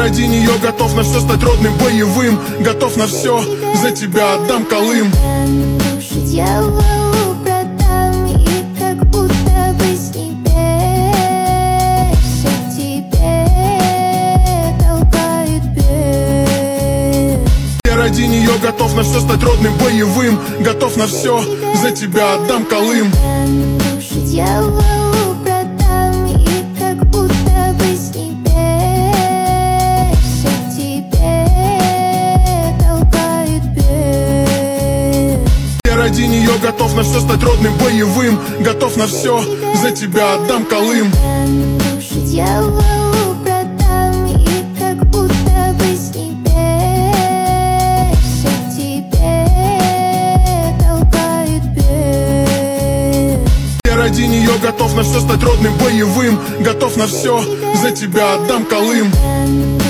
ради нее готов на все стать родным, боевым. Готов на все, за тебя отдам Колым. Душу дьяволу продам, и как будто бы с небес к тебе толкает бес. Я ради нее готов на все стать родным, боевым. Готов на все, за тебя отдам Колым. Душу дьяволу продам, и как будто бы с небес к тебе толкает бес. Я ради нее готов на все стать родным, боевым. Готов на все, за тебя отдам Колым. Душу дьяволу продам, и как будто бы с небес к тебе толкает бес. Я ради нее готов на все стать родным, боевым. Готов на все, за тебя отдам Колым.